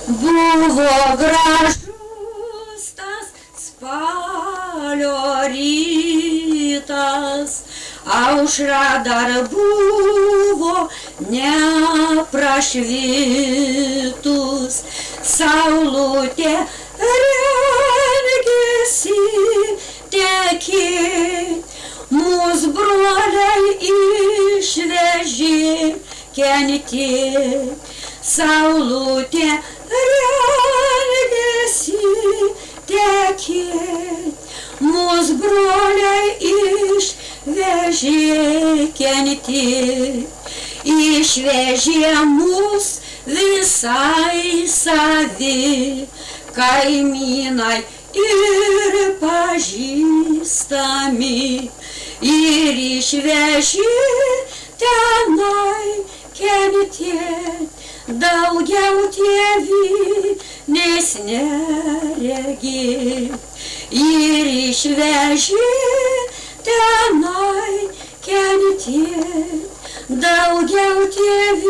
Buvo gražus tas spalio rytas, aušra dar buvo neprašvitus, saulutė rengėsi tekėt, mūs broliai išvežė kentėt, saulutė rengėsi tekėt, mūs broliai išvežė kentėt, išvežė mus visai savi, kaimynai ir pažįstami, ir išvežė tenai kentėt, daugiau tėvynės neregėt, ir išvežė tenai kentėt, daugiau tėvynės